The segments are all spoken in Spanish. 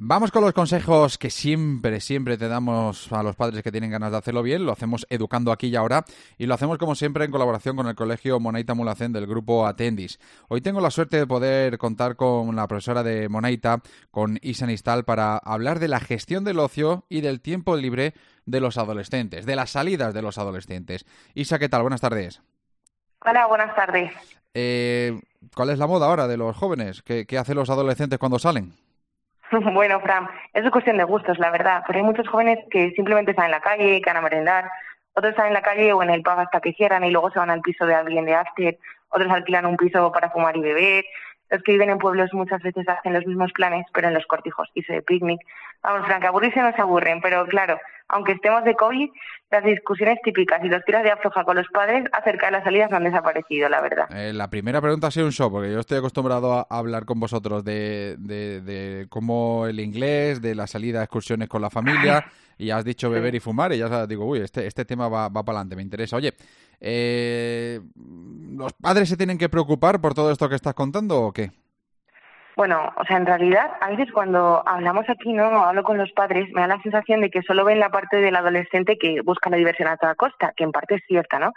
Vamos con los consejos que siempre te damos a los padres que tienen ganas de hacerlo bien. Lo hacemos educando aquí y ahora y lo hacemos como siempre en colaboración con el Colegio Monaita Mulhacén del grupo Atendis. Hoy tengo la suerte de poder contar con la profesora de Monaita, con Isa Nistal, para hablar de la gestión del ocio y del tiempo libre de los adolescentes, de las salidas de los adolescentes. Isa, ¿qué tal? Buenas tardes. Hola, buenas tardes. ¿Cuál es la moda ahora de los jóvenes? ¿Qué hacen los adolescentes cuando salen? Bueno, Fran, es cuestión de gustos, la verdad, pero hay muchos jóvenes que simplemente están en la calle, que van a merendar, otros están en la calle o en el pub hasta que cierran y luego se van al piso de alguien de after, otros alquilan un piso para fumar y beber. Los que viven en pueblos muchas veces hacen los mismos planes, pero en los cortijos, irse de picnic. Vamos, Fran, que aburrirse no se aburren, pero claro, aunque estemos de COVID, las discusiones típicas y los tiros de afloja con los padres acerca de las salidas no han desaparecido, la verdad. La primera pregunta ha sido un shock, porque yo estoy acostumbrado a hablar con vosotros de cómo el inglés, de la salida a excursiones con la familia, y has dicho beber Sí. y fumar, y ya digo, uy, este tema va para adelante, me interesa. Oye, ¿los padres se tienen que preocupar por todo esto que estás contando o qué? Bueno, o sea, en realidad, a veces cuando hablamos aquí, ¿no? Hablo con los padres, me da la sensación de que solo ven la parte del adolescente que busca la diversión a toda costa, que en parte es cierta, ¿no?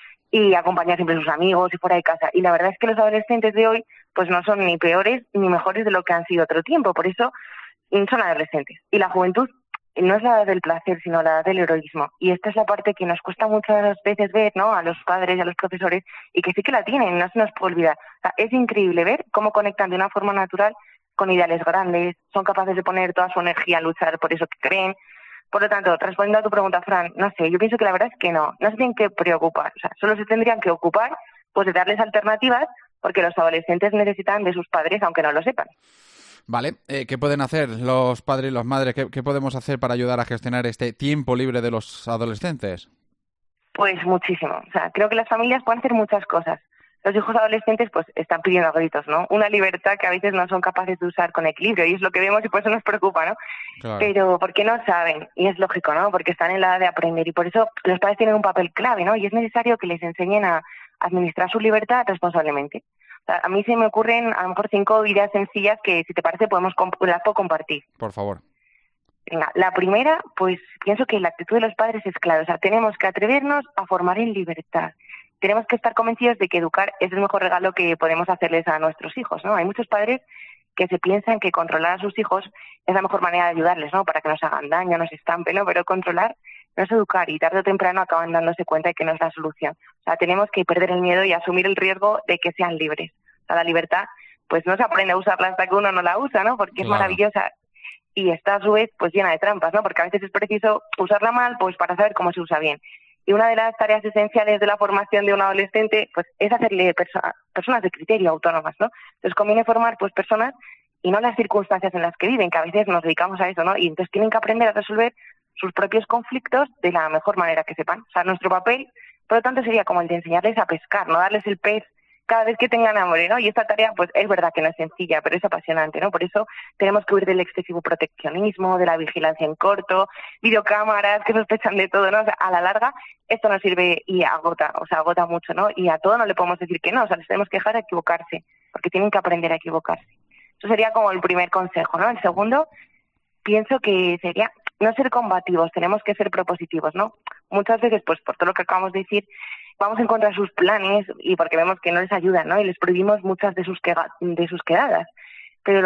Y acompaña siempre a sus amigos y fuera de casa. Y la verdad es que los adolescentes de hoy, pues no son ni peores ni mejores de lo que han sido otro tiempo. Por eso son adolescentes. Y la juventud no es la edad del placer, sino la edad del heroísmo. Y esta es la parte que nos cuesta muchas veces ver, ¿no? A los padres y a los profesores, y que sí que la tienen, no se nos puede olvidar. O sea, es increíble ver cómo conectan de una forma natural con ideales grandes, son capaces de poner toda su energía a luchar por eso que creen. Por lo tanto, respondiendo a tu pregunta, Fran, no sé, yo pienso que la verdad es que no se tienen que preocupar. O sea, solo se tendrían que ocupar, pues, de darles alternativas, porque los adolescentes necesitan de sus padres, aunque no lo sepan. Vale, ¿qué pueden hacer los padres y las madres? ¿Qué podemos hacer para ayudar a gestionar este tiempo libre de los adolescentes? Pues muchísimo. O sea, creo que las familias pueden hacer muchas cosas. Los hijos adolescentes pues están pidiendo a gritos, ¿no? Una libertad que a veces no son capaces de usar con equilibrio y es lo que vemos y por eso nos preocupa, ¿no? Claro. Pero porque no saben, y es lógico, ¿no? Porque están en la edad de aprender y por eso los padres tienen un papel clave, ¿no? Y es necesario que les enseñen a administrar su libertad responsablemente. O sea, a mí se me ocurren a lo mejor 5 ideas sencillas que, si te parece, las puedo compartir. Por favor. Venga, la primera, pues pienso que la actitud de los padres es clave. O sea, tenemos que atrevernos a formar en libertad. Tenemos que estar convencidos de que educar es el mejor regalo que podemos hacerles a nuestros hijos, ¿no? Hay muchos padres que se piensan que controlar a sus hijos es la mejor manera de ayudarles, ¿no? Para que no se hagan daño, no se estampen, ¿no? Pero controlar no es educar y tarde o temprano acaban dándose cuenta de que no es la solución. O sea, tenemos que perder el miedo y asumir el riesgo de que sean libres. O sea, la libertad, pues no se aprende a usarla hasta que uno no la usa, ¿no? Porque es Claro. maravillosa y está a su vez pues llena de trampas, ¿no? Porque a veces es preciso usarla mal pues para saber cómo se usa bien. Y una de las tareas esenciales de la formación de un adolescente pues es hacerle personas de criterio autónomas, ¿no? Entonces conviene formar pues personas y no las circunstancias en las que viven, que a veces nos dedicamos a eso, ¿no? Y entonces tienen que aprender a resolver sus propios conflictos de la mejor manera que sepan. O sea, nuestro papel, por lo tanto, sería como el de enseñarles a pescar, no darles el pez cada vez que tengan hambre, ¿no? Y esta tarea, pues es verdad que no es sencilla, pero es apasionante, ¿no? Por eso tenemos que huir del excesivo proteccionismo, de la vigilancia en corto, videocámaras que sospechan de todo, ¿no? O sea, a la larga esto nos sirve y agota, o sea, agota mucho, ¿no? Y a todo no le podemos decir que no, o sea, les tenemos que dejar equivocarse, porque tienen que aprender a equivocarse. Eso sería como el primer consejo, ¿no? El segundo, pienso que sería no ser combativos, tenemos que ser propositivos, ¿no? Muchas veces, pues por todo lo que acabamos de decir, vamos en contra de sus planes y porque vemos que no les ayudan, ¿no? Y les prohibimos muchas de sus quedadas. Pero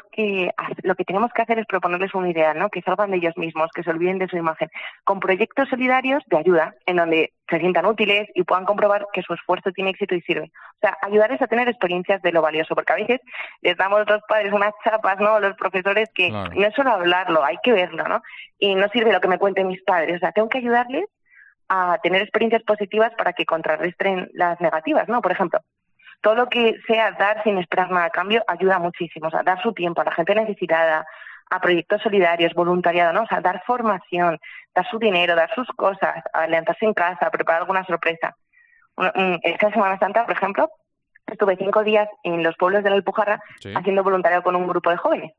lo que tenemos que hacer es proponerles un ideal, ¿no? Que salgan de ellos mismos, que se olviden de su imagen, con proyectos solidarios de ayuda, en donde se sientan útiles y puedan comprobar que su esfuerzo tiene éxito y sirve. O sea, ayudarles a tener experiencias de lo valioso, porque a veces les damos a los padres unas chapas, ¿no? A los profesores que Claro. no es solo hablarlo, hay que verlo, ¿no? Y no sirve lo que me cuenten mis padres. O sea, tengo que ayudarles a tener experiencias positivas para que contrarresten las negativas, ¿no? Por ejemplo, todo lo que sea dar sin esperar nada a cambio ayuda muchísimo. O sea, dar su tiempo a la gente necesitada, a proyectos solidarios, voluntariado, ¿no? O sea, dar formación, dar su dinero, dar sus cosas, adelantarse en casa, preparar alguna sorpresa. Esta Semana Santa, por ejemplo, estuve 5 días en los pueblos de la Alpujarra Sí. haciendo voluntariado con un grupo de jóvenes.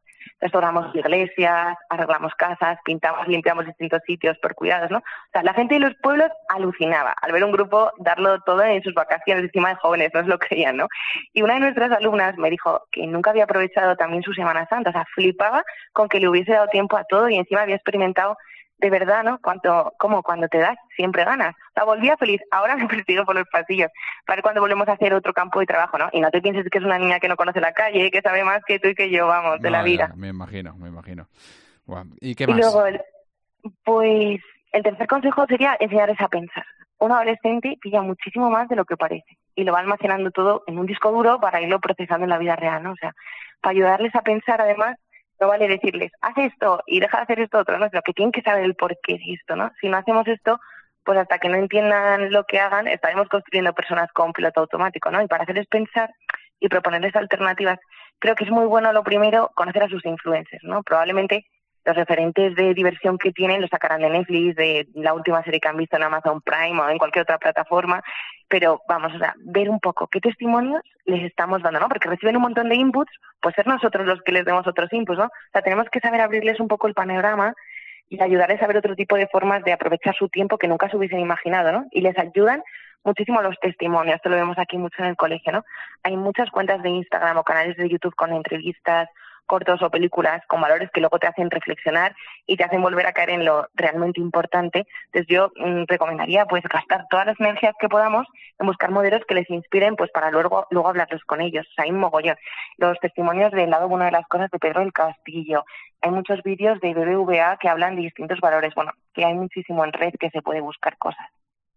restauramos iglesias, arreglamos casas, pintamos, limpiamos distintos sitios por cuidados, ¿no? O sea, la gente de los pueblos alucinaba al ver un grupo darlo todo en sus vacaciones encima de jóvenes, no se lo creían, ¿no? Y una de nuestras alumnas me dijo que nunca había aprovechado también su Semana Santa, o sea, flipaba con que le hubiese dado tiempo a todo y encima había experimentado de verdad, ¿no? Como cuando te das, siempre ganas. O sea, volvía feliz. Ahora me persigo por los pasillos para ver cuando volvemos a hacer otro campo de trabajo, ¿no? Y no te pienses que es una niña que no conoce la calle, que sabe más que tú y que yo, vamos, de la No, ya, vida. me imagino. Buah, ¿y qué Y más? luego, pues, el tercer consejo sería enseñarles a pensar. Un adolescente pilla muchísimo más de lo que parece y lo va almacenando todo en un disco duro para irlo procesando en la vida real, ¿no? O sea, para ayudarles a pensar, además, no vale decirles, haz esto y deja de hacer esto otro, ¿no? Sino que tienen que saber el porqué de esto, ¿no? Si no hacemos esto, pues hasta que no entiendan lo que hagan, estaremos construyendo personas con piloto automático, ¿no? Y para hacerles pensar y proponerles alternativas, creo que es muy bueno, lo primero, conocer a sus influencers, ¿no? Probablemente los referentes de diversión que tienen los sacarán de Netflix, de la última serie que han visto en Amazon Prime o en cualquier otra plataforma, pero vamos, o sea, ver un poco qué testimonios les estamos dando, ¿no? Porque reciben un montón de inputs, pues ser nosotros los que les demos otros inputs, ¿no? O sea, tenemos que saber abrirles un poco el panorama y ayudarles a ver otro tipo de formas de aprovechar su tiempo que nunca se hubiesen imaginado, ¿no? Y les ayudan muchísimo los testimonios, esto lo vemos aquí mucho en el colegio, ¿no? Hay muchas cuentas de Instagram o canales de YouTube con entrevistas, cortos o películas con valores que luego te hacen reflexionar y te hacen volver a caer en lo realmente importante. Entonces yo recomendaría pues gastar todas las energías que podamos en buscar modelos que les inspiren pues para luego hablarlos con ellos. O sea, hay un mogollón. Los testimonios del lado bueno de las cosas de Pedro del Castillo. Hay muchos vídeos de BBVA que hablan de distintos valores. Bueno, que hay muchísimo en red que se puede buscar cosas.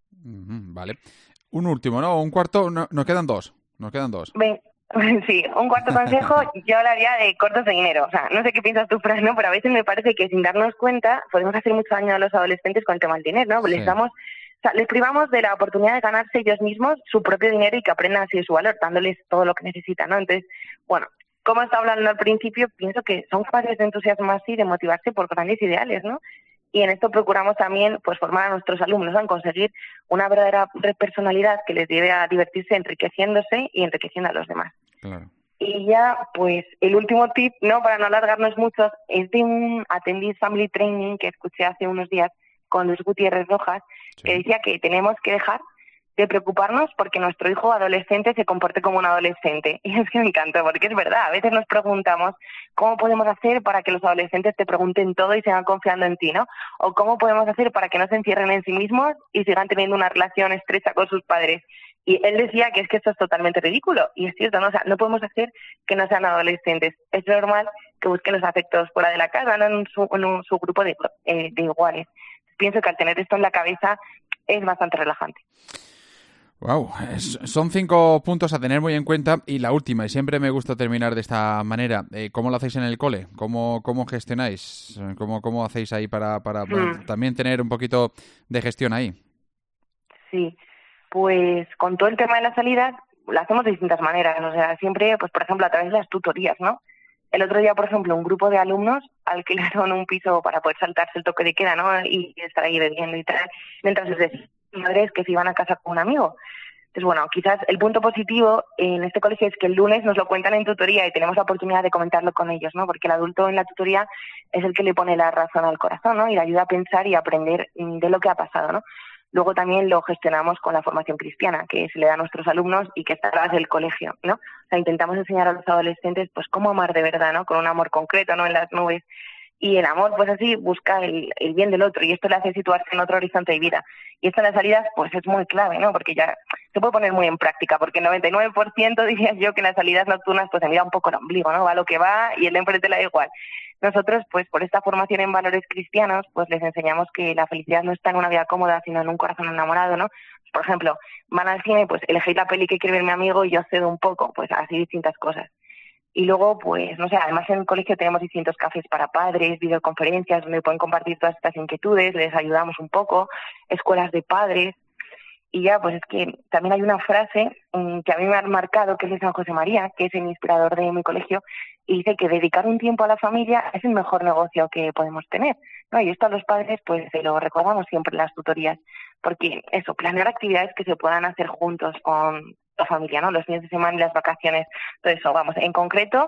Vale. Un último, ¿no? Un cuarto. No, nos quedan dos. Ven. Sí, un cuarto consejo, yo hablaría de cortos de dinero. O sea, no sé qué piensas tú, Fran, ¿no? Pero a veces me parece que sin darnos cuenta podemos hacer mucho daño a los adolescentes con el tema del dinero, ¿no? Sí. Les privamos de la oportunidad de ganarse ellos mismos su propio dinero y que aprendan así su valor, dándoles todo lo que necesitan, ¿no? Entonces, bueno, como estaba hablando al principio, pienso que son capaces de entusiasmarse y de motivarse por grandes ideales, ¿no? Y en esto procuramos también pues formar a nuestros alumnos, ¿no? En conseguir una verdadera personalidad que les lleve a divertirse enriqueciéndose y enriqueciendo a los demás. Claro. Y ya, pues, el último tip, ¿no? Para no alargarnos mucho, es de un Attendee Family Training que escuché hace unos días con Luis Gutiérrez Rojas, que decía que tenemos que dejar de preocuparnos porque nuestro hijo adolescente se comporte como un adolescente. Y es que me encanta, porque es verdad, a veces nos preguntamos cómo podemos hacer para que los adolescentes te pregunten todo y sigan confiando en ti, ¿no? O cómo podemos hacer para que no se encierren en sí mismos y sigan teniendo una relación estrecha con sus padres. Y él decía que es que esto es totalmente ridículo. Y es cierto, ¿no? O sea, no podemos hacer que no sean adolescentes. Es normal que busquen los afectos fuera de la casa, no en su grupo de iguales. Pienso que al tener esto en la cabeza es bastante relajante. Wow, son 5 puntos a tener muy en cuenta. Y la última, y siempre me gusta terminar de esta manera, ¿cómo lo hacéis en el cole? ¿Cómo gestionáis? ¿Cómo hacéis ahí para también tener un poquito de gestión ahí? Sí, pues con todo el tema de las salidas lo hacemos de distintas maneras. O sea, siempre, pues por ejemplo, a través de las tutorías, ¿no? El otro día, por ejemplo, un grupo de alumnos alquilaron un piso para poder saltarse el toque de queda, ¿no? Y estar ahí bebiendo y tal, mientras les decían madres que se iban a casa con un amigo. Entonces, bueno, quizás el punto positivo en este colegio es que el lunes nos lo cuentan en tutoría y tenemos la oportunidad de comentarlo con ellos, ¿no? Porque el adulto en la tutoría es el que le pone la razón al corazón, ¿no? Y le ayuda a pensar y a aprender de lo que ha pasado, ¿no? Luego también lo gestionamos con la formación cristiana que se le da a nuestros alumnos y que está detrás del colegio, ¿no? O sea, intentamos enseñar a los adolescentes pues cómo amar de verdad, ¿no? Con un amor concreto, no en las nubes. Y el amor, pues así, busca el bien del otro y esto le hace situarse en otro horizonte de vida. Y esto en las salidas, pues es muy clave, ¿no? Porque ya se puede poner muy en práctica, porque el 99% diría yo que en las salidas nocturnas pues se mira un poco el ombligo, ¿no? Va lo que va y el de enfrente le da igual. Nosotros, pues por esta formación en valores cristianos, pues les enseñamos que la felicidad no está en una vida cómoda, sino en un corazón enamorado, ¿no? Por ejemplo, van al cine, pues elegéis la peli que quiere ver mi amigo y yo cedo un poco, pues así distintas cosas. Y luego, pues, no sé, además en el colegio tenemos distintos cafés para padres, videoconferencias donde pueden compartir todas estas inquietudes, les ayudamos un poco, escuelas de padres. Y ya, pues es que también hay una frase que a mí me ha marcado, que es de San José María, que es el inspirador de mi colegio, y dice que dedicar un tiempo a la familia es el mejor negocio que podemos tener, ¿no? Y esto a los padres, pues se lo recordamos siempre en las tutorías, porque eso, planear actividades que se puedan hacer juntos con la familia, ¿no? Los fines de semana y las vacaciones, todo eso, vamos, en concreto,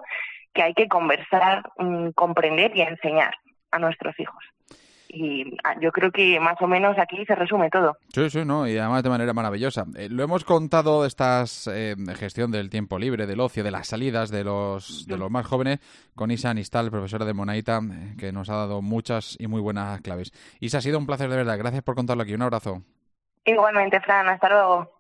que hay que conversar, comprender y enseñar a nuestros hijos. Y yo creo que más o menos aquí se resume todo. Sí, sí, no, y además de manera maravillosa. Lo hemos contado, estas gestión del tiempo libre, del ocio, de las salidas de los más jóvenes, con Isa Anistal, profesora de Monaita, que nos ha dado muchas y muy buenas claves. Isa, ha sido un placer de verdad. Gracias por contarlo aquí. Un abrazo. Igualmente, Fran, hasta luego.